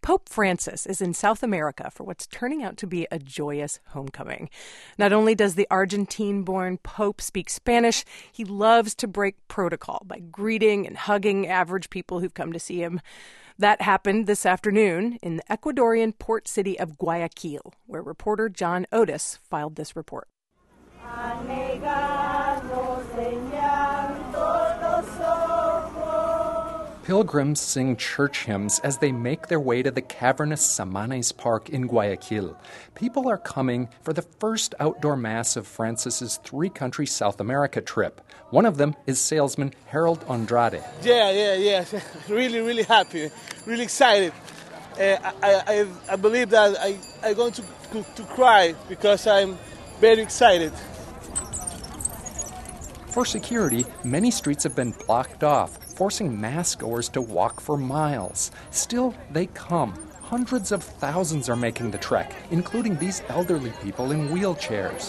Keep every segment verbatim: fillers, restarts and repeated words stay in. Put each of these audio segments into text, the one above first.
Pope Francis is in South America for what's turning out to be a joyous homecoming. Not only does the Argentine-born Pope speak Spanish, he loves to break protocol by greeting and hugging average people who've come to see him. That happened this afternoon in the Ecuadorian port city of Guayaquil, where reporter John Otis filed this report. Pilgrims sing church hymns as they make their way to the cavernous Samanes Park in Guayaquil. People are coming for the first outdoor mass of Francis's three-country South America trip. One of them is salesman Harold Andrade. Yeah, yeah, yeah. Really, really happy. Really excited. Uh, I, I, I believe that I, I'm going to, to, to cry because I'm very excited. For security, many streets have been blocked off, forcing mass-goers to walk for miles. Still, they come. Hundreds of thousands are making the trek, including these elderly people in wheelchairs.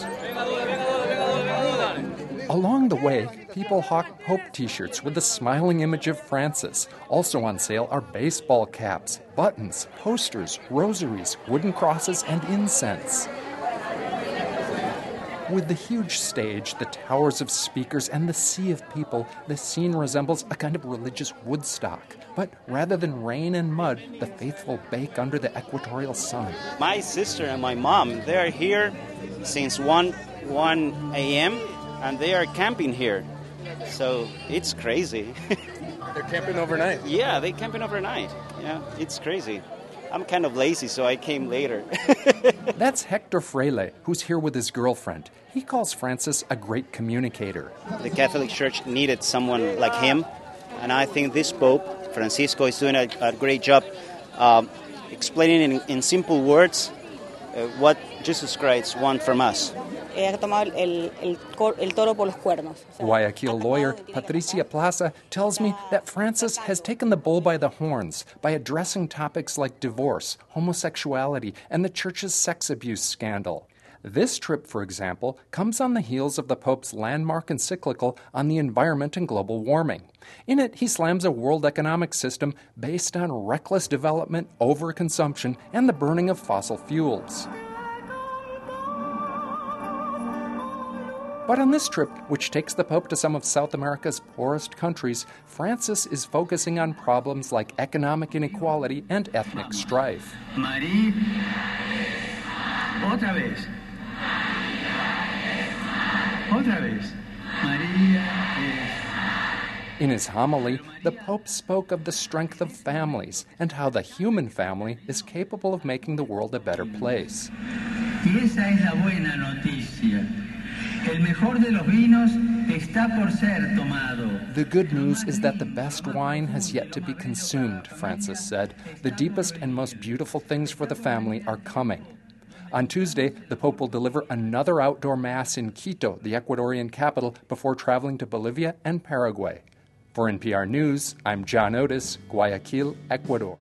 Along the way, people hawk Pope t-shirts with the smiling image of Francis. Also on sale are baseball caps, buttons, posters, rosaries, wooden crosses, and incense. With the huge stage, the towers of speakers, and the sea of people, the scene resembles a kind of religious Woodstock. But rather than rain and mud, the faithful bake under the equatorial sun. My sister and my mom, they are here since one a.m. and they are camping here. So it's crazy. They're camping overnight? Yeah, they're camping overnight. Yeah, it's crazy. I'm kind of lazy, so I came later. That's Hector Freile, who's here with his girlfriend. He calls Francis a great communicator. The Catholic Church needed someone like him, and I think this Pope, Francisco, is doing a, a great job um, explaining in, in simple words uh, what Jesus Christ wants from us. Guayaquil lawyer Patricia Plaza tells me that Francis has taken the bull by the horns by addressing topics like divorce, homosexuality, and the church's sex abuse scandal. This trip, for example, comes on the heels of the Pope's landmark encyclical on the environment and global warming. In it, he slams a world economic system based on reckless development, overconsumption, and the burning of fossil fuels. But on this trip, which takes the Pope to some of South America's poorest countries, Francis is focusing on problems like economic inequality and ethnic strife. María, otra vez. Otra vez. María. In his homily, the Pope spoke of the strength of families and how the human family is capable of making the world a better place. Y esa es la buena noticia. El mejor de los vinos está por ser tomado. The good news is that the best wine has yet to be consumed, Francis said. The deepest and most beautiful things for the family are coming. On Tuesday, the Pope will deliver another outdoor mass in Quito, the Ecuadorian capital, before traveling to Bolivia and Paraguay. For N P R News, I'm John Otis, Guayaquil, Ecuador.